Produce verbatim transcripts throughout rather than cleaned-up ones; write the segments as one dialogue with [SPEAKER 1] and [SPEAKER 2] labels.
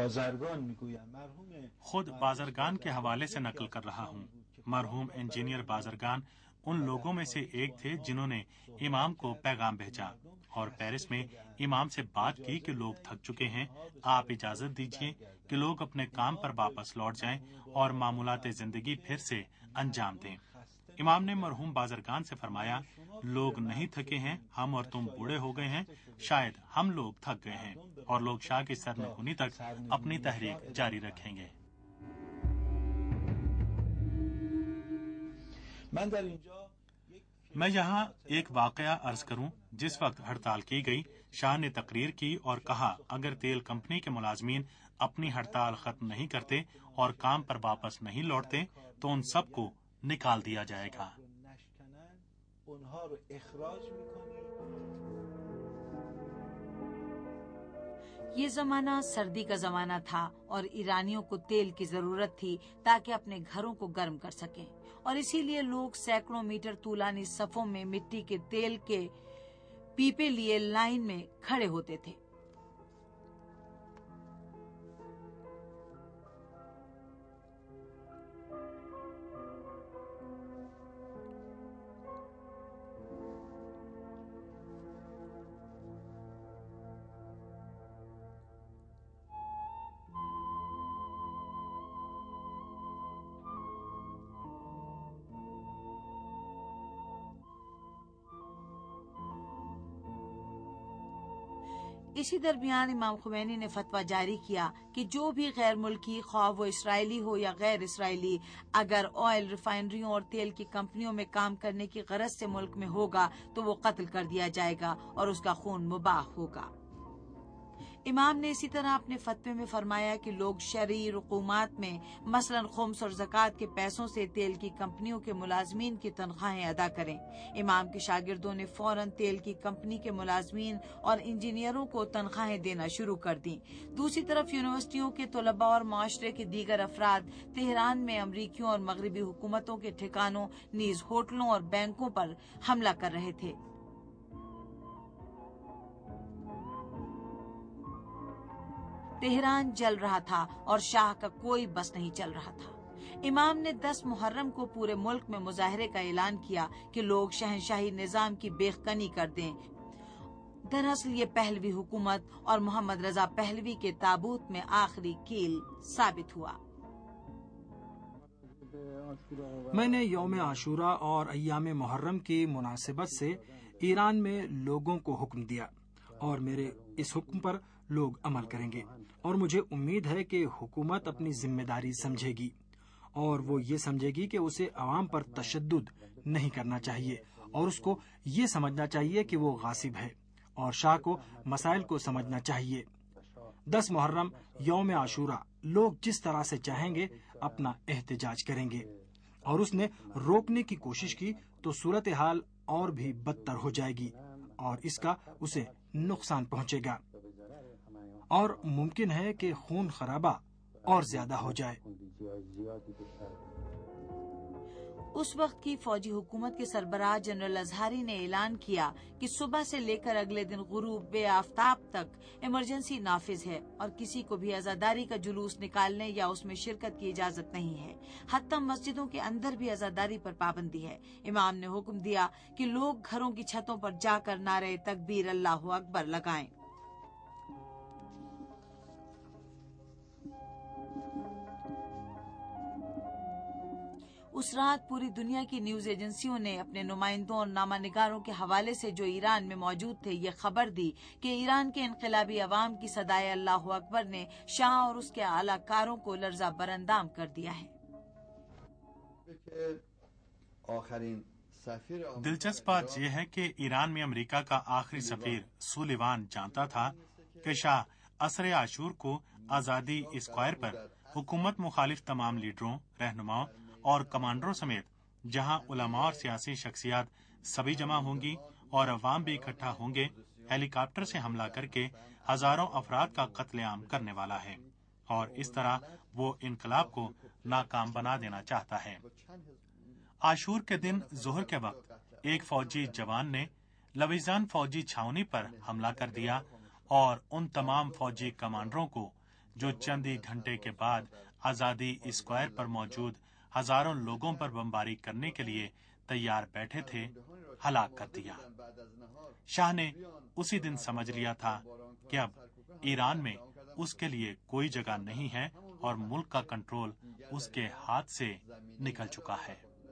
[SPEAKER 1] خود بازرگان کے حوالے سے نقل کر رہا ہوں۔ مرحوم انجینئر بازرگان ان لوگوں میں سے ایک تھے جنہوں نے امام کو پیغام بھیجا اور پیرس میں امام سے بات کی کہ لوگ تھک چکے ہیں، آپ اجازت دیجیے کہ لوگ اپنے کام پر واپس لوٹ جائیں اور معمولات زندگی پھر سے انجام دیں۔ امام نے مرحوم بازرگان سے فرمایا، لوگ نہیں تھکے ہیں، ہم اور تم بوڑھے ہو گئے ہیں، شاید ہم لوگ تھک گئے ہیں اور لوگ شاہ کی سرنگونی تک اپنی تحریک جاری رکھیں گے۔ میں یہاں ایک واقعہ عرض کروں۔ جس وقت ہڑتال کی گئی، شاہ نے تقریر کی اور کہا اگر تیل کمپنی کے ملازمین اپنی ہڑتال ختم نہیں کرتے اور کام پر واپس نہیں لوٹتے تو ان سب کو نکال دیا جائے گا۔
[SPEAKER 2] یہ زمانہ سردی کا زمانہ تھا اور ایرانیوں کو تیل کی ضرورت تھی تاکہ اپنے گھروں کو گرم کر سکیں، اور اسی لیے لوگ سینکڑوں میٹر طولانی صفوں میں مٹی کے تیل کے پیپے لیے لائن میں کھڑے ہوتے تھے۔ اسی درمیان امام خمینی نے فتویٰ جاری کیا کہ جو بھی غیر ملکی، خواہ وہ اسرائیلی ہو یا غیر اسرائیلی، اگر آئل ریفائنریوں اور تیل کی کمپنیوں میں کام کرنے کی غرض سے ملک میں ہوگا تو وہ قتل کر دیا جائے گا اور اس کا خون مباح ہوگا۔ امام نے اسی طرح اپنے فتوے میں فرمایا کہ لوگ شرعی رقومات میں مثلا خمس اور زکوٰۃ کے پیسوں سے تیل کی کمپنیوں کے ملازمین کی تنخواہیں ادا کریں۔ امام کے شاگردوں نے فوراً تیل کی کمپنی کے ملازمین اور انجینئروں کو تنخواہیں دینا شروع کر دیں۔ دوسری طرف یونیورسٹیوں کے طلباء اور معاشرے کے دیگر افراد تہران میں امریکیوں اور مغربی حکومتوں کے ٹھکانوں نیز ہوٹلوں اور بینکوں پر حملہ کر رہے تھے۔ تہران جل رہا تھا اور شاہ کا کوئی بس نہیں چل رہا تھا۔ امام نے دس محرم کو پورے ملک میں مظاہرے کا اعلان کیا کہ لوگ شہنشاہی نظام کی بیخ کنی کر دیں۔ دراصل یہ پہلوی حکومت اور محمد رضا پہلوی کے تابوت میں آخری کیل ثابت ہوا۔
[SPEAKER 3] میں نے یوم عاشورہ اور ایام محرم کی مناسبت سے ایران میں لوگوں کو حکم دیا اور میرے اس حکم پر لوگ عمل کریں گے، اور مجھے امید ہے کہ حکومت اپنی ذمہ داری سمجھے گی اور وہ یہ سمجھے گی کہ اسے عوام پر تشدد نہیں کرنا چاہیے اور اس کو یہ سمجھنا چاہیے کہ وہ غاصب ہے، اور شاہ کو مسائل کو سمجھنا چاہیے۔ دس محرم یوم عاشورہ لوگ جس طرح سے چاہیں گے اپنا احتجاج کریں گے، اور اس نے روکنے کی کوشش کی تو صورتحال اور بھی بدتر ہو جائے گی اور اس کا اسے نقصان پہنچے گا، اور ممکن ہے کہ خون خرابہ اور زیادہ ہو جائے۔
[SPEAKER 2] اس وقت کی فوجی حکومت کے سربراہ جنرل اظہاری نے اعلان کیا کہ صبح سے لے کر اگلے دن غروب بے آفتاب تک ایمرجنسی نافذ ہے اور کسی کو بھی عزاداری کا جلوس نکالنے یا اس میں شرکت کی اجازت نہیں ہے، حتیٰ مسجدوں کے اندر بھی عزاداری پر پابندی ہے۔ امام نے حکم دیا کہ لوگ گھروں کی چھتوں پر جا کر نعرہ تکبیر اللہ اکبر لگائیں۔ اس رات پوری دنیا کی نیوز ایجنسیوں نے اپنے نمائندوں اور نامہ نگاروں کے حوالے سے جو ایران میں موجود تھے یہ خبر دی کہ ایران کے انقلابی عوام کی صدائے اللہ اکبر نے شاہ اور اس کے اعلی کاروں کو لرزہ براندام کر دیا ہے۔
[SPEAKER 1] دلچسپ بات یہ ہے کہ ایران میں امریکہ کا آخری سفیر سولیوان جانتا تھا کہ شاہ عصر عاشور کو آزادی اسکوائر پر حکومت مخالف تمام لیڈروں، رہنماؤں اور کمانڈروں سمیت جہاں علماء اور سیاسی شخصیات سبھی جمع ہوں گی اور عوام بھی اکٹھا ہوں گے، ہیلی کاپٹر سے حملہ کر کے ہزاروں افراد کا قتل عام کرنے والا ہے، اور اس طرح وہ انقلاب کو ناکام بنا دینا چاہتا ہے۔ عاشور کے دن ظہر کے وقت ایک فوجی جوان نے لویزان فوجی چھاونی پر حملہ کر دیا اور ان تمام فوجی کمانڈروں کو जो चंद ही घंटे के बाद आजादी स्क्वायर पर मौजूद हजारों लोगों पर बमबारी करने के लिए तैयार बैठे थे, हलाक कर दिया। शाह ने उसी दिन समझ लिया था कि अब ईरान में उसके लिए कोई जगह नहीं है और मुल्क का कंट्रोल उसके हाथ से निकल चुका है।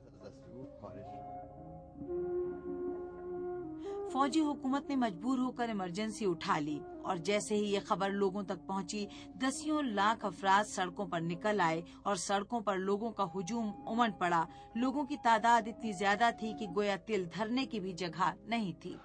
[SPEAKER 2] फौजी हुकूमत ने मजबूर होकर इमरजेंसी उठा ली और जैसे ही ये खबर लोगों तक पहुंची, दसियों लाख अफराद सड़कों पर निकल आए और सड़कों पर लोगों का हुजूम उमड़ पड़ा। लोगों की तादाद इतनी ज्यादा थी कि गोया तिल धरने की भी जगह नहीं थी।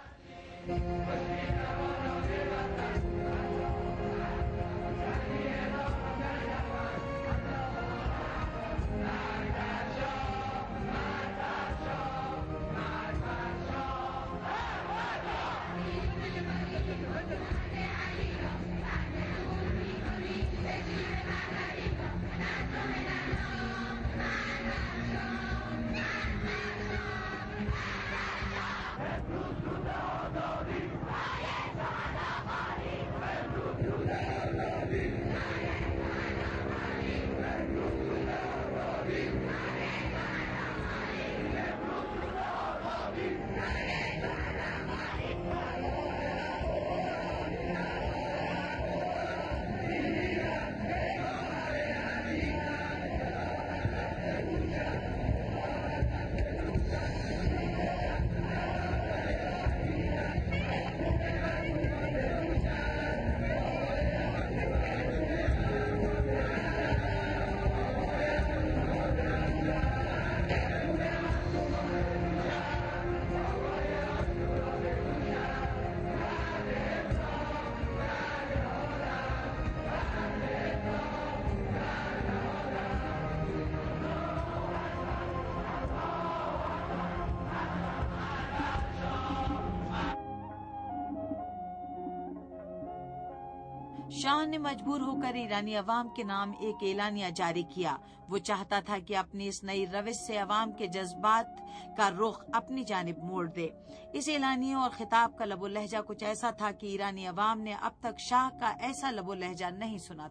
[SPEAKER 2] शाह ने मजबूर होकर ईरानी अवाम के नाम एक एलानिया जारी किया। वो चाहता था कि अपनी इस नई रविश से अवाम के जज्बात का रुख अपनी जानिब मोड़ दे। इस एलानिया और खिताब का लबो लहजा कुछ ऐसा था कि ईरानी अवाम ने अब तक शाह का ऐसा लबो लहजा नहीं सुना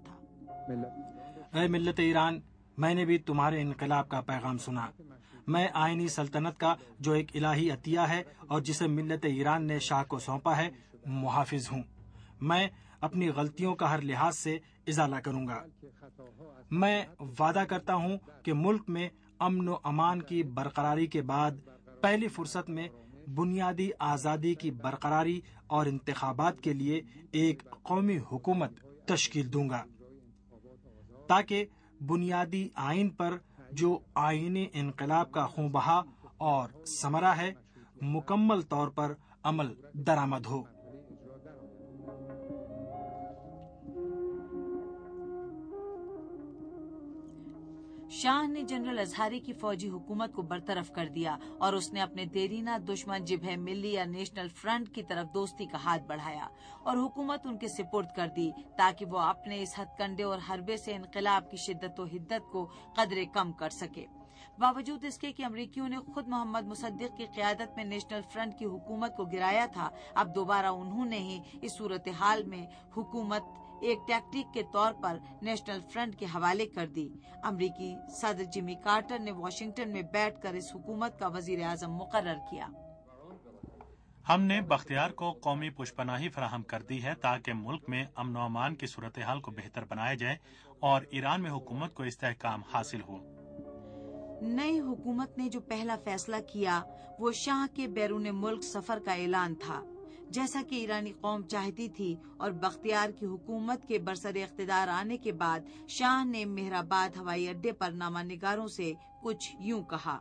[SPEAKER 2] था।
[SPEAKER 3] ऐ मिल्लत ईरान, मैंने भी तुम्हारे इनकलाब का पैगाम सुना। मैं आईनी सल्तनत का जो एक इलाही अतिया है और जिसे मिल्लत ईरान ने शाह को सौंपा है, मुहाफिज हूँ। मैं अपनी गलतियों का हर लिहाज से इजाला करूंगा। मैं वादा करता हूं कि मुल्क में अमन व अमान की बरकरारी के बाद पहली फुर्सत में बुनियादी आज़ादी की बरकरारी और इंतखाबात के लिए एक कौमी हुकूमत तश्कील दूंगा, ताकि बुनियादी आइन पर जो आईनी इनकलाब का खूं बहा और समरा है, मुकम्मल तौर पर अमल दरामद हो।
[SPEAKER 2] शाह ने जनरल अजहारी की फौजी हुकूमत को बरतरफ कर दिया और उसने अपने देरीना दुश्मन जिबह मिल्ली या नेशनल फ्रंट की तरफ दोस्ती का हाथ बढ़ाया और हुकूमत उनके सिपुर्द कर दी, ताकि वो अपने इस हथकंडे और हरबे से इनकलाब की शिद्दत व हिद्दत को कदरे कम कर सके। बावजूद इसके कि अमरीकियों ने खुद मोहम्मद मुसद्दिक की क़यादत में नेशनल फ्रंट की हुकूमत को गिराया था, अब दोबारा उन्होंने ही इस सूरत हाल में हुकूमत एक टैक्टिक के तौर पर नेशनल फ्रंट के हवाले कर दी। अमरीकी सदर जिमी कार्टर ने वाशिंगटन में बैठकर इस हुकूमत का वजीर आजम मुकर्रर किया।
[SPEAKER 1] हमने बख्तियार को कौमी पुष्पनाही फराहम कर दी है ताकि मुल्क में अमन व अमान की सूरत हाल को बेहतर बनाया जाए और ईरान में हुकूमत को इस्तेहकाम हासिल हो।
[SPEAKER 2] नई हुकूमत ने जो पहला फैसला किया वो शाह के बैरून मुल्क सफर का ऐलान था, जैसा कि ईरानी कौम चाहती थी, और बख्तियार की हुकूमत के बरसर इख्तिदार आने के बाद शाह ने मेहराबाद हवाई अड्डे पर नामानिगारों से कुछ यूं कहा।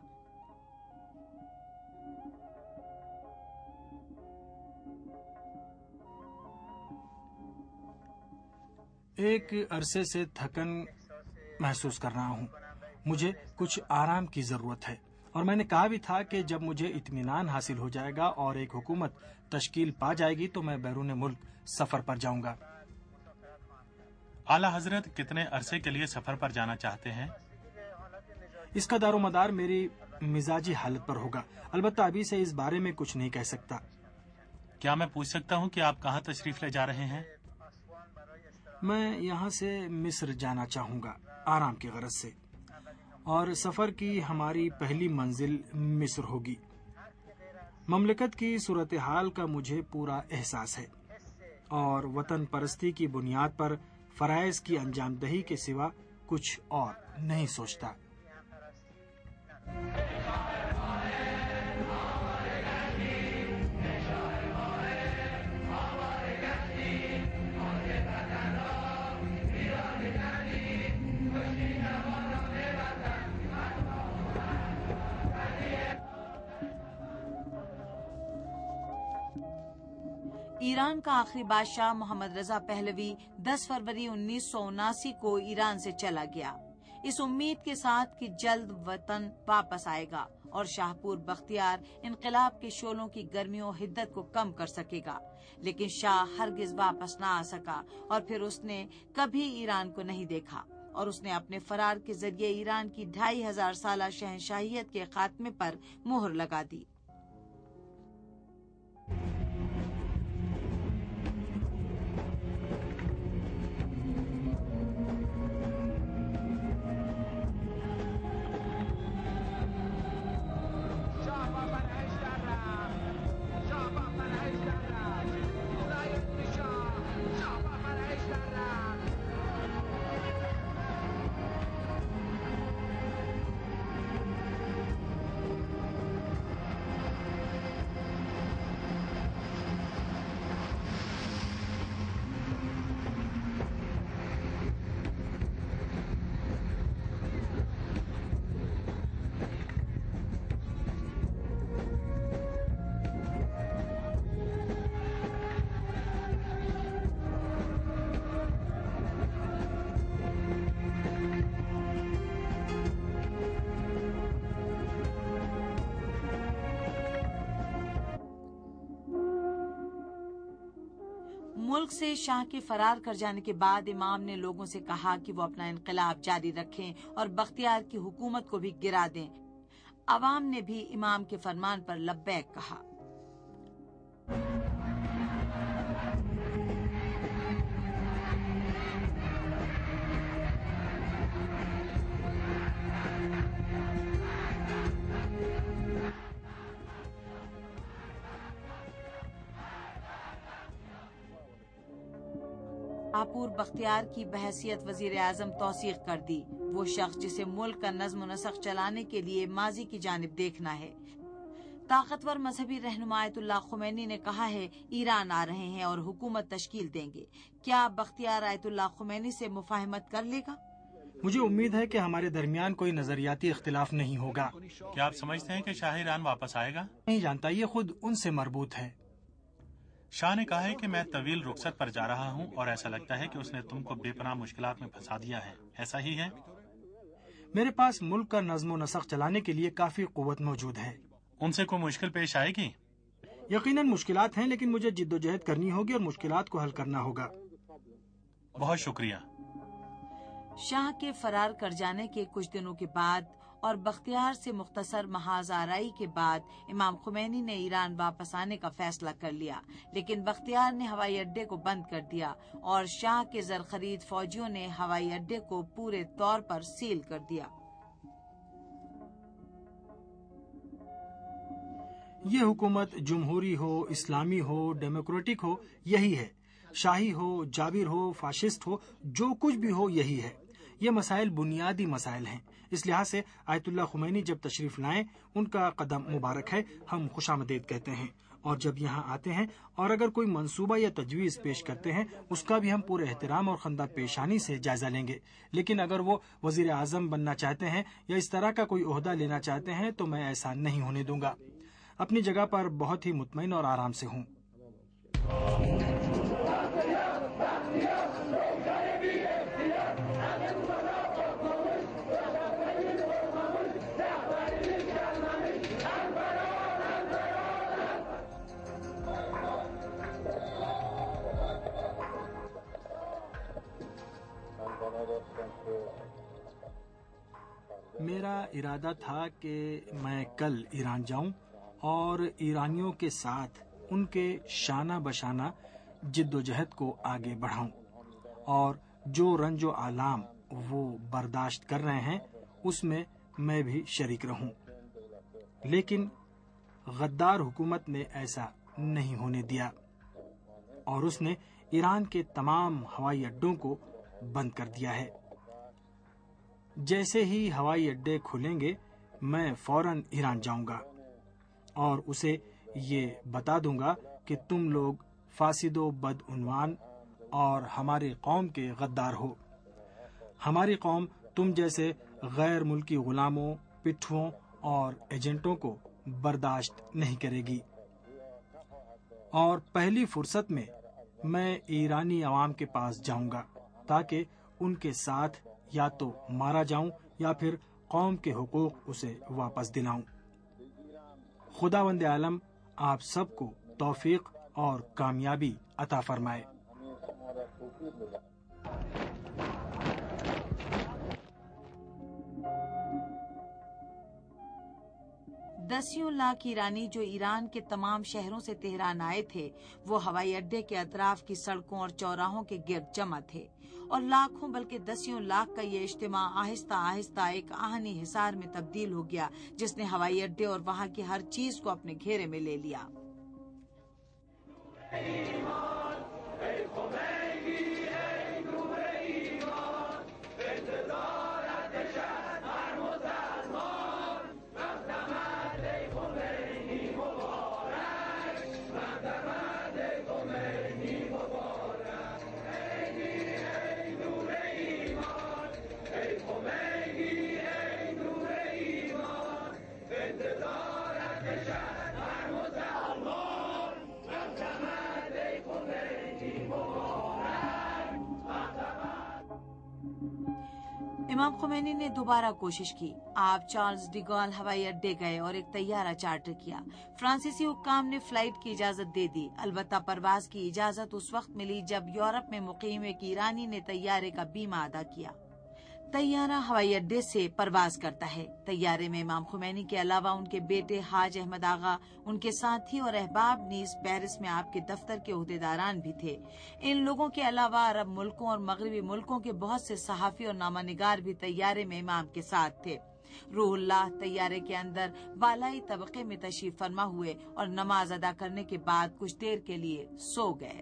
[SPEAKER 3] एक अरसे से थकन महसूस कर रहा हूँ। मुझे कुछ आराम की जरूरत है और मैंने कहा भी था कि जब मुझे इत्मीनान हासिल हो जाएगा और एक हुकूमत तश्कील पा जाएगी तो मैं बैरून मुल्क सफर पर जाऊंगा।
[SPEAKER 1] आला हजरत कितने अरसे के लिए सफर पर जाना चाहते हैं?
[SPEAKER 3] इसका दारोमदार मेरी मिजाजी हालत पर होगा। अलबत्ता अभी से इस बारे में कुछ नहीं कह सकता।
[SPEAKER 1] क्या मैं पूछ सकता हूँ कि आप कहाँ तशरीफ ले जा रहे हैं?
[SPEAKER 3] میں یہاں سے مصر جانا چاہوں گا آرام کی غرض سے، اور سفر کی ہماری پہلی منزل مصر ہوگی۔ مملکت کی صورتحال کا مجھے پورا احساس ہے اور وطن پرستی کی بنیاد پر فرائض کی انجام دہی کے سوا کچھ اور نہیں سوچتا۔
[SPEAKER 2] ایران کا آخری بادشاہ محمد رضا پہلوی دس فروری انیس سو اناسی کو ایران سے چلا گیا، اس امید کے ساتھ کہ جلد وطن واپس آئے گا اور شاہ پور بختیار انقلاب کے شعلوں کی گرمی و حدت کو کم کر سکے گا، لیکن شاہ ہرگز واپس نہ آ سکا اور پھر اس نے کبھی ایران کو نہیں دیکھا، اور اس نے اپنے فرار کے ذریعے ایران کی ڈھائی ہزار سالہ شہنشاہیت کے خاتمے پر مہر لگا دی۔ ملک سے شاہ کے فرار کر جانے کے بعد امام نے لوگوں سے کہا کہ وہ اپنا انقلاب جاری رکھیں اور بختیار کی حکومت کو بھی گرا دیں۔ عوام نے بھی امام کے فرمان پر لبیک کہا۔ شاہپور بختیار کی بحیثیت وزیر اعظم توثیق کر دی، وہ شخص جسے ملک کا نظم و نسق چلانے کے لیے ماضی کی جانب دیکھنا ہے۔ طاقتور مذہبی رہنما آیت اللہ خمینی نے کہا ہے ایران آ رہے ہیں اور حکومت تشکیل دیں گے، کیا بختیار آیت اللہ خمینی سے مفاہمت کر لے گا؟
[SPEAKER 3] مجھے امید ہے کہ ہمارے درمیان کوئی نظریاتی اختلاف نہیں ہوگا۔
[SPEAKER 1] کیا آپ سمجھتے ہیں کہ شاہ ایران واپس آئے گا؟
[SPEAKER 3] نہیں جانتا، یہ خود ان سے مربوط ہے۔
[SPEAKER 1] شاہ نے کہا ہے کہ میں طویل رخصت پر جا رہا ہوں اور ایسا لگتا ہے کہ اس نے تم کو بے پناہ مشکلات میں پھنسا دیا ہے، ایسا ہی ہے؟
[SPEAKER 3] میرے پاس ملک کا نظم و نسق چلانے کے لیے کافی قوت موجود ہے۔
[SPEAKER 1] ان سے کوئی مشکل پیش آئے گی؟
[SPEAKER 3] یقیناً مشکلات ہیں، لیکن مجھے جد و جہد کرنی ہوگی اور مشکلات کو حل کرنا ہوگا۔
[SPEAKER 1] بہت شکریہ۔
[SPEAKER 2] شاہ کے فرار کر جانے کے کچھ دنوں کے بعد اور بختیار سے مختصر محاذ آرائی کے بعد امام خمینی نے ایران واپس آنے کا فیصلہ کر لیا، لیکن بختیار نے ہوائی اڈے کو بند کر دیا اور شاہ کے زرخرید فوجیوں نے ہوائی اڈے کو پورے طور پر سیل کر دیا۔
[SPEAKER 3] یہ حکومت جمہوری ہو، اسلامی ہو، ڈیموکریٹک ہو، یہی ہے۔ شاہی ہو، جابر ہو، فاشسٹ ہو، جو کچھ بھی ہو یہی ہے۔ یہ مسائل بنیادی مسائل ہیں۔ اس لحاظ سے آیت اللہ خمینی جب تشریف لائیں ان کا قدم مبارک ہے، ہم خوش آمدید کہتے ہیں، اور جب یہاں آتے ہیں اور اگر کوئی منصوبہ یا تجویز پیش کرتے ہیں اس کا بھی ہم پورے احترام اور خندہ پیشانی سے جائزہ لیں گے، لیکن اگر وہ وزیر اعظم بننا چاہتے ہیں یا اس طرح کا کوئی عہدہ لینا چاہتے ہیں تو میں ایسا نہیں ہونے دوں گا۔ اپنی جگہ پر بہت ہی مطمئن اور آرام سے ہوں۔ میرا ارادہ تھا کہ میں کل ایران جاؤں اور ایرانیوں کے ساتھ ان کے شانہ بشانہ جد و جہد کو آگے بڑھاؤں اور جو رنج و آلام وہ برداشت کر رہے ہیں اس میں میں بھی شریک رہوں، لیکن غدار حکومت نے ایسا نہیں ہونے دیا اور اس نے ایران کے تمام ہوائی اڈوں کو بند کر دیا ہے۔ جیسے ہی ہوائی اڈے کھلیں گے میں فوراً ایران جاؤں گا اور اسے یہ بتا دوں گا کہ تم لوگ فاسد و بدعنوان اور ہماری قوم کے غدار ہو۔ ہماری قوم تم جیسے غیر ملکی غلاموں، پٹھوؤں اور ایجنٹوں کو برداشت نہیں کرے گی، اور پہلی فرصت میں میں ایرانی عوام کے پاس جاؤں گا تاکہ ان کے ساتھ یا تو مارا جاؤں یا پھر قوم کے حقوق اسے واپس دلاؤں۔ خداوند عالم آپ سب کو توفیق اور کامیابی عطا فرمائے۔
[SPEAKER 2] دسیوں لاکھ ایرانی جو ایران کے تمام شہروں سے تہران آئے تھے وہ ہوائی اڈے کے اطراف کی سڑکوں اور چوراہوں کے گرد جمع تھے، اور لاکھوں بلکہ دسیوں لاکھ کا یہ اجتماع آہستہ آہستہ ایک آہنی حصار میں تبدیل ہو گیا جس نے ہوائی اڈے اور وہاں کی ہر چیز کو اپنے گھیرے میں لے لیا۔ امام خمینی نے دوبارہ کوشش کی۔ آپ چارلز ڈی گال ہوائی اڈے گئے اور ایک طیارہ چارٹر کیا۔ فرانسیسی حکام نے فلائٹ کی اجازت دے دی، البتہ پرواز کی اجازت اس وقت ملی جب یورپ میں مقیم ایک ایرانی نے طیارے کا بیمہ ادا کیا۔ طیارہ ہوائی اڈے سے پرواز کرتا ہے۔ طیارے میں امام خمینی کے علاوہ ان کے بیٹے حاج احمد آغا، ان کے ساتھی اور احباب نیز پیرس میں آپ کے دفتر کے عہدیداران بھی تھے۔ ان لوگوں کے علاوہ عرب ملکوں اور مغربی ملکوں کے بہت سے صحافی اور نامہ نگار بھی طیارے میں امام کے ساتھ تھے۔ روح اللہ طیارے کے اندر بالائی طبقے میں تشریف فرما ہوئے اور نماز ادا کرنے کے بعد کچھ دیر کے لیے سو گئے۔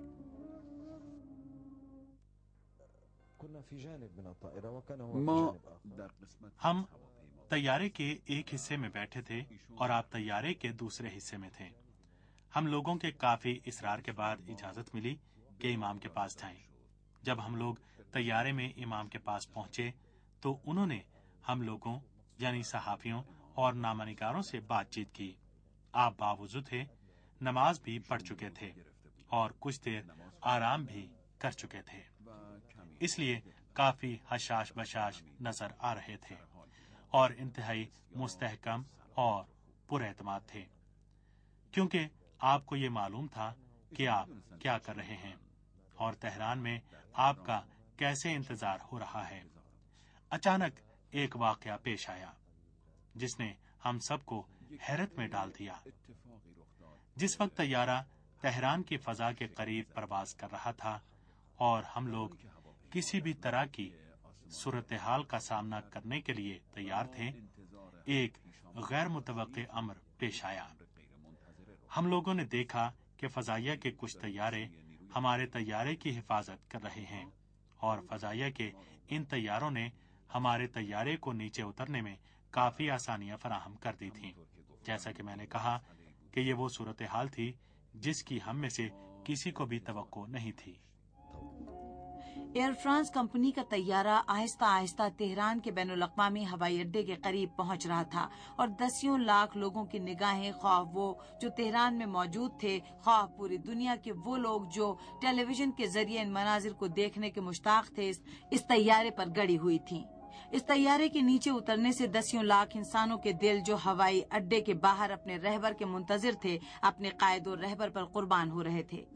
[SPEAKER 1] ہم طیارے کے ایک حصے میں بیٹھے تھے اور آپ طیارے کے دوسرے حصے میں تھے۔ ہم لوگوں کے کافی اصرار کے بعد اجازت ملی کہ امام کے پاس جائیں۔ جب ہم لوگ طیارے میں امام کے پاس پہنچے تو انہوں نے ہم لوگوں یعنی صحافیوں اور نامہ نگاروں سے بات چیت کی۔ آپ باوضو تھے، نماز بھی پڑھ چکے تھے اور کچھ دیر آرام بھی کر چکے تھے، اس لیے کافی حشاش بشاش نظر آ رہے تھے اور انتہائی مستحکم اور پر اعتماد تھے، کیونکہ آپ کو یہ معلوم تھا کہ آپ کیا کر رہے ہیں اور تہران میں آپ کا کیسے انتظار ہو رہا ہے۔ اچانک ایک واقعہ پیش آیا جس نے ہم سب کو حیرت میں ڈال دیا۔ جس وقت طیارہ تہران کی فضا کے قریب پرواز کر رہا تھا اور ہم لوگ کسی بھی طرح کی صورتحال کا سامنا کرنے کے لیے تیار تھے، ایک غیر متوقع امر پیش آیا۔ ہم لوگوں نے دیکھا کہ فضائیہ کے کچھ طیارے ہمارے طیارے کی حفاظت کر رہے ہیں اور فضائیہ کے ان طیاروں نے ہمارے طیارے کو نیچے اترنے میں کافی آسانیاں فراہم کر دی تھیں۔ جیسا کہ میں نے کہا کہ یہ وہ صورتحال تھی جس کی ہم میں سے کسی کو بھی توقع نہیں تھی۔
[SPEAKER 2] ایئر فرانس کمپنی کا طیارہ آہستہ آہستہ تہران کے بین الاقوامی ہوائی اڈے کے قریب پہنچ رہا تھا اور دسیوں لاکھ لوگوں کی نگاہیں، خواہ وہ جو تہران میں موجود تھے، خواہ پوری دنیا کے وہ لوگ جو ٹیلی ویژن کے ذریعے ان مناظر کو دیکھنے کے مشتاق تھے، اس طیارے پر گڑی ہوئی تھیں۔ اس طیارے کے نیچے اترنے سے دسیوں لاکھ انسانوں کے دل جو ہوائی اڈے کے باہر اپنے رہبر کے منتظر تھے، اپنے قائد و رہبر پر قربان ہو رہے تھے۔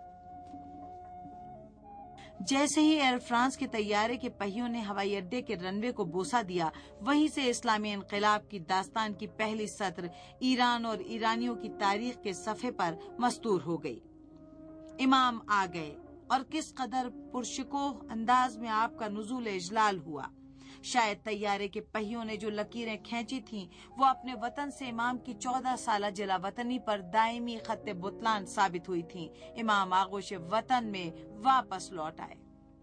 [SPEAKER 2] جیسے ہی ایئر فرانس کے طیارے کے پہیوں نے ہوائی اڈے کے رن وے کو بوسہ دیا، وہیں سے اسلامی انقلاب کی داستان کی پہلی سطر ایران اور ایرانیوں کی تاریخ کے صفحے پر مستور ہو گئی۔ امام آ گئے، اور کس قدر پرشکوہ انداز میں آپ کا نزول اجلال ہوا۔ شاید طیارے کے پہیوں نے جو لکیریں کھینچی تھیں وہ اپنے وطن سے امام کی چودہ سالہ جلا وطنی پر دائمی خط بطلان ثابت ہوئی تھیں۔ امام آغوش وطن میں واپس لوٹ آئے۔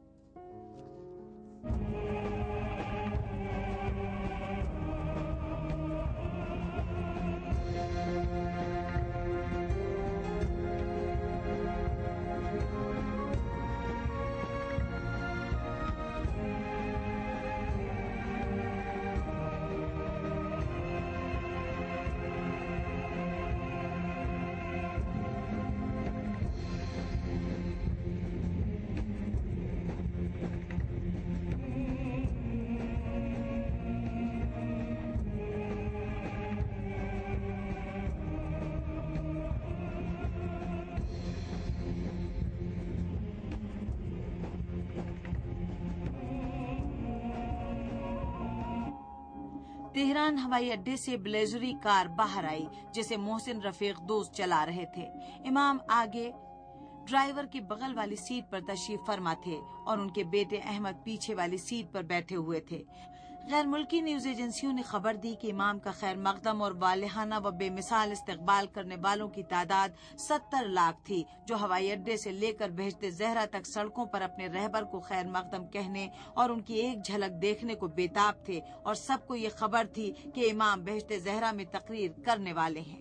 [SPEAKER 2] تہران ہوائی اڈے سے بلیزری کار باہر آئی جسے محسن رفیق دوست چلا رہے تھے۔ امام آگے ڈرائیور کی بغل والی سیٹ پر تشریف فرما تھے اور ان کے بیٹے احمد پیچھے والی سیٹ پر بیٹھے ہوئے تھے۔ غیر ملکی نیوز ایجنسیوں نے خبر دی کہ امام کا خیر مقدم اور والہانہ و بے مثال استقبال کرنے والوں کی تعداد ستر لاکھ تھی، جو ہوائی اڈے سے لے کر بہشت زہرا تک سڑکوں پر اپنے رہبر کو خیر مقدم کہنے اور ان کی ایک جھلک دیکھنے کو بےتاب تھے، اور سب کو یہ خبر تھی کہ امام بہشت زہرا میں تقریر کرنے والے ہیں۔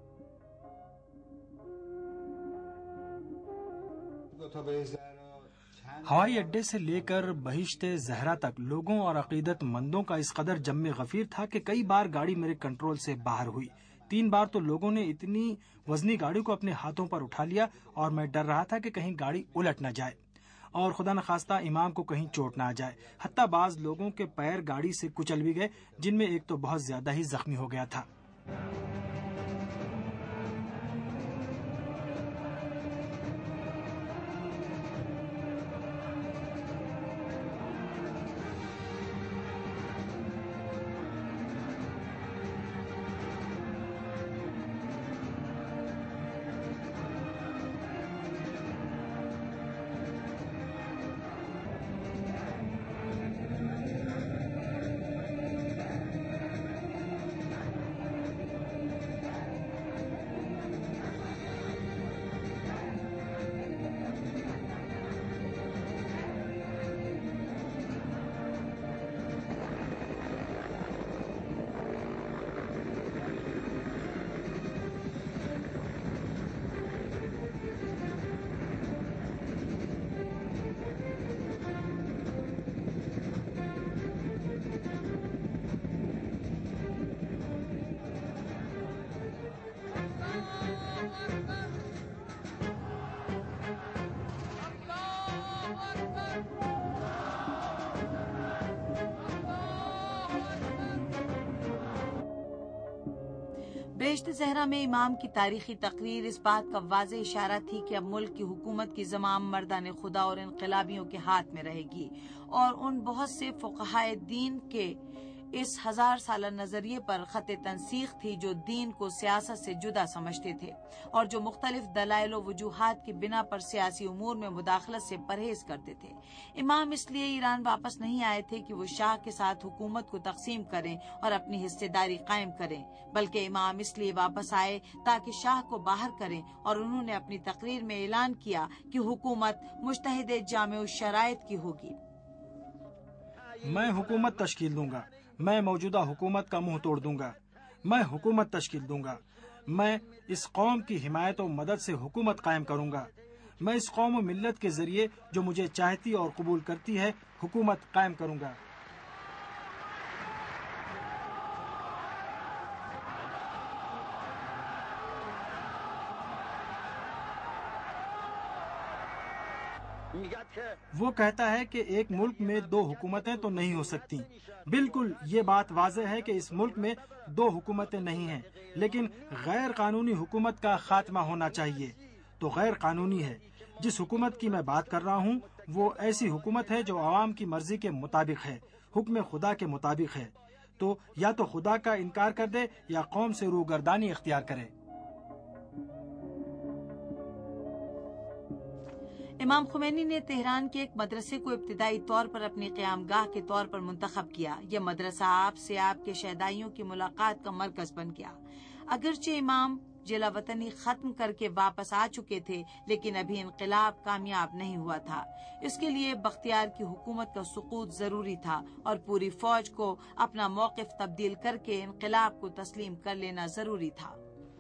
[SPEAKER 3] ہوائی اڈے سے لے کر بہشت زہرا تک لوگوں اور عقیدت مندوں کا اس قدر جم غفیر تھا کہ کئی بار گاڑی میرے کنٹرول سے باہر ہوئی۔ تین بار تو لوگوں نے اتنی وزنی گاڑی کو اپنے ہاتھوں پر اٹھا لیا اور میں ڈر رہا تھا کہ کہیں گاڑی الٹ نہ جائے اور خدا نخواستہ امام کو کہیں چوٹ نہ آ جائے۔ حتیٰ بعض لوگوں کے پیر گاڑی سے کچل بھی گئے، جن میں ایک تو بہت زیادہ ہی زخمی ہو گیا تھا۔
[SPEAKER 2] بہشت زہرا میں امام کی تاریخی تقریر اس بات کا واضح اشارہ تھی کہ اب ملک کی حکومت کی زمام مردان خدا اور انقلابیوں کے ہاتھ میں رہے گی، اور ان بہت سے فقہائے دین کے اس ہزار سالہ نظریے پر خط تنسیخ تھی جو دین کو سیاست سے جدا سمجھتے تھے اور جو مختلف دلائل و وجوہات کی بنا پر سیاسی امور میں مداخلت سے پرہیز کرتے تھے۔ امام اس لیے ایران واپس نہیں آئے تھے کہ وہ شاہ کے ساتھ حکومت کو تقسیم کریں اور اپنی حصے داری قائم کریں، بلکہ امام اس لیے واپس آئے تاکہ شاہ کو باہر کریں، اور انہوں نے اپنی تقریر میں اعلان کیا کہ حکومت مجتہد جامع الشرائط کی ہوگی۔
[SPEAKER 3] میں حکومت تشکیل دوں گا، میں موجودہ حکومت کا منہ توڑ دوں گا، میں حکومت تشکیل دوں گا، میں اس قوم کی حمایت و مدد سے حکومت قائم کروں گا، میں اس قوم و ملت کے ذریعے جو مجھے چاہتی اور قبول کرتی ہے حکومت قائم کروں گا۔ وہ کہتا ہے کہ ایک ملک میں دو حکومتیں تو نہیں ہو سکتی۔ بالکل یہ بات واضح ہے کہ اس ملک میں دو حکومتیں نہیں ہیں، لیکن غیر قانونی حکومت کا خاتمہ ہونا چاہیے۔ تو غیر قانونی ہے۔ جس حکومت کی میں بات کر رہا ہوں وہ ایسی حکومت ہے جو عوام کی مرضی کے مطابق ہے، حکم خدا کے مطابق ہے۔ تو یا تو خدا کا انکار کر دے یا قوم سے روگردانی اختیار کرے۔
[SPEAKER 2] امام خمینی نے تہران کے ایک مدرسے کو ابتدائی طور پر اپنی قیام گاہ کے طور پر منتخب کیا۔ یہ مدرسہ آپ سے آپ کے شہدائیوں کی ملاقات کا مرکز بن گیا۔ اگرچہ امام جلا وطنی ختم کر کے واپس آ چکے تھے، لیکن ابھی انقلاب کامیاب نہیں ہوا تھا۔ اس کے لیے بختیار کی حکومت کا سقوط ضروری تھا اور پوری فوج کو اپنا موقف تبدیل کر کے انقلاب کو تسلیم کر لینا ضروری تھا۔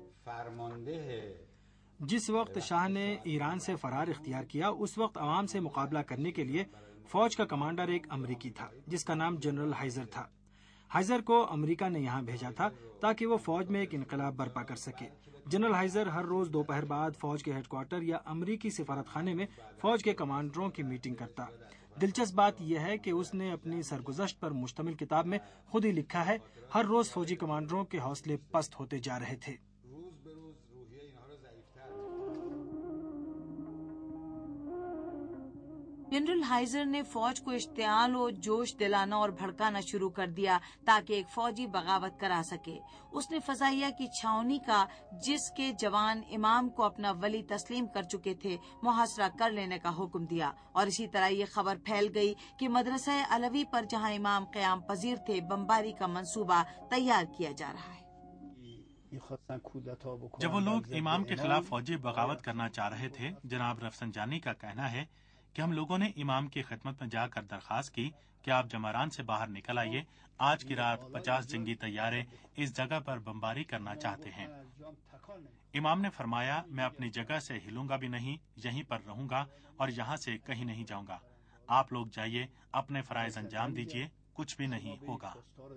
[SPEAKER 3] جس وقت شاہ نے ایران سے فرار اختیار کیا، اس وقت عوام سے مقابلہ کرنے کے لیے فوج کا کمانڈر ایک امریکی تھا جس کا نام جنرل ہائزر تھا۔ ہائزر کو امریکہ نے یہاں بھیجا تھا تاکہ وہ فوج میں ایک انقلاب برپا کر سکے۔ جنرل ہائزر ہر روز دوپہر بعد فوج کے ہیڈ کوارٹر یا امریکی سفارت خانے میں فوج کے کمانڈروں کی میٹنگ کرتا۔ دلچسپ بات یہ ہے کہ اس نے اپنی سرگزشت پر مشتمل کتاب میں خود ہی لکھا ہے، ہر روز فوجی کمانڈروں کے حوصلے پست ہوتے جا رہے تھے۔
[SPEAKER 2] جنرل ہائزر نے فوج کو اشتعال و جوش دلانا اور بھڑکانا شروع کر دیا تاکہ ایک فوجی بغاوت کرا سکے۔ اس نے فضائیہ کی چھاؤنی کا، جس کے جوان امام کو اپنا ولی تسلیم کر چکے تھے، محاصرہ کر لینے کا حکم دیا، اور اسی طرح یہ خبر پھیل گئی کہ مدرسہ علوی پر جہاں امام قیام پذیر تھے، بمباری کا منصوبہ تیار کیا جا رہا ہے۔
[SPEAKER 1] جب وہ لوگ امام کے خلاف فوجی بغاوت کرنا چاہ رہے تھے، جناب رفسنجانی کا کہنا ہے کہ ہم لوگوں نے امام کی خدمت میں جا کر درخواست کی کہ آپ جماران سے باہر نکل آئیے، آج کی رات پچاس جنگی طیارے اس جگہ پر بمباری کرنا چاہتے ہیں۔ امام نے فرمایا، میں اپنی جگہ سے ہلوں گا بھی نہیں، یہیں پر رہوں گا اور یہاں سے کہیں نہیں جاؤں گا۔ آپ لوگ جائیے، اپنے فرائض انجام دیجیے، کچھ بھی نہیں ہوگا۔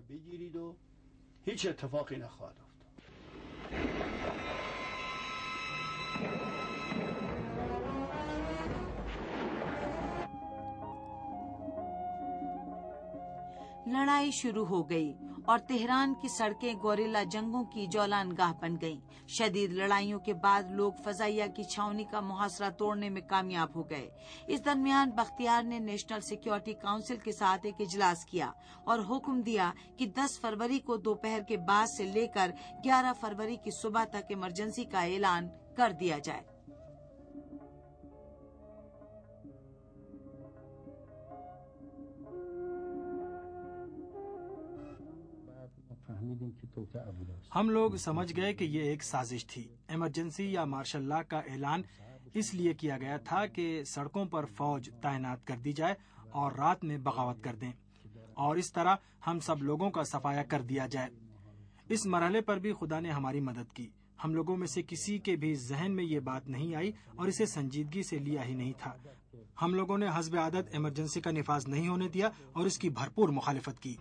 [SPEAKER 4] هیچ اتفاقی نخواهد افتاد۔
[SPEAKER 2] لڑائی شروع ہو گئی اور تہران کی سڑکیں گوریلا جنگوں کی جولان گاہ بن گئیں۔ شدید لڑائیوں کے بعد لوگ فضائیہ کی چھاؤنی کا محاصرہ توڑنے میں کامیاب ہو گئے۔ اس درمیان بختیار نے نیشنل سیکیورٹی کونسل کے ساتھ ایک اجلاس کیا اور حکم دیا کہ دس فروری کو دوپہر کے بعد سے لے کر گیارہ فروری کی صبح تک ایمرجنسی کا اعلان کر دیا جائے۔
[SPEAKER 3] ہم لوگ سمجھ گئے کہ یہ ایک سازش تھی۔ ایمرجنسی یا مارشل لا کا اعلان اس لیے کیا گیا تھا کہ سڑکوں پر فوج تعینات کر دی جائے اور رات میں بغاوت کر دیں، اور اس طرح ہم سب لوگوں کا صفایا کر دیا جائے۔ اس مرحلے پر بھی خدا نے ہماری مدد کی۔ ہم لوگوں میں سے کسی کے بھی ذہن میں یہ بات نہیں آئی اور اسے سنجیدگی سے لیا ہی نہیں تھا۔ ہم لوگوں نے حسب عادت ایمرجنسی کا نفاذ نہیں ہونے دیا اور اس کی بھرپور مخالفت کی۔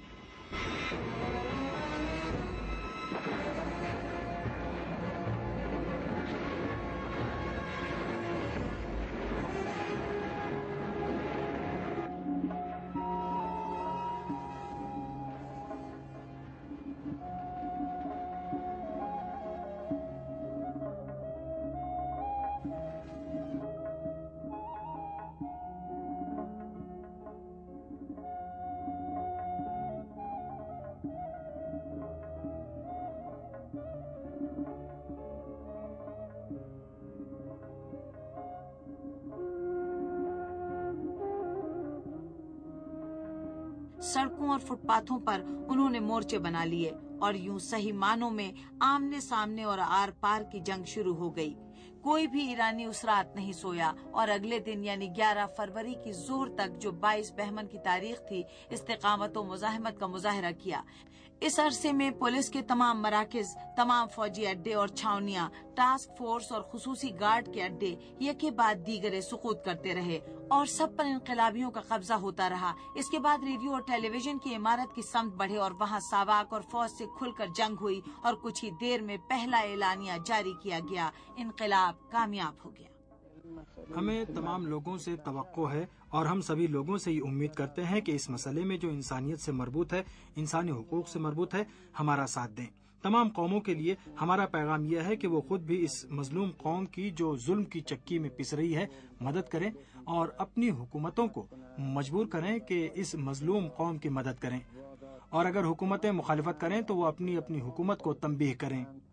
[SPEAKER 2] سڑکوں اور فٹ پاتھوں پر انہوں نے مورچے بنا لیے اور یوں صحیح معنوں میں آمنے سامنے اور آر پار کی جنگ شروع ہو گئی۔ کوئی بھی ایرانی اس رات نہیں سویا اور اگلے دن یعنی گیارہ فروری کی ظہر تک، جو بائیس بہمن کی تاریخ تھی، استقامت و مزاحمت کا مظاہرہ کیا۔ اس عرصے میں پولیس کے تمام مراکز، تمام فوجی اڈے اور چھاونیاں، ٹاسک فورس اور خصوصی گارڈ کے اڈے یکے بعد دیگرے سقوط کرتے رہے اور سب پر انقلابیوں کا قبضہ ہوتا رہا۔ اس کے بعد ریڈیو اور ٹیلی ویژن کی عمارت کی سمت بڑھے اور وہاں ساواک اور فوج سے کھل کر جنگ ہوئی اور کچھ ہی دیر میں پہلا اعلانیہ جاری کیا گیا۔ انقلاب کامیاب ہو گیا۔
[SPEAKER 3] ہمیں تمام لوگوں سے توقع ہے اور ہم سبھی لوگوں سے یہ امید کرتے ہیں کہ اس مسئلے میں جو انسانیت سے مربوط ہے، انسانی حقوق سے مربوط ہے، ہمارا ساتھ دیں۔ تمام قوموں کے لیے ہمارا پیغام یہ ہے کہ وہ خود بھی اس مظلوم قوم کی جو ظلم کی چکی میں پس رہی ہے مدد کریں اور اپنی حکومتوں کو مجبور کریں کہ اس مظلوم قوم کی مدد کریں، اور اگر حکومتیں مخالفت کریں تو وہ اپنی اپنی حکومت کو تنبیہ کریں۔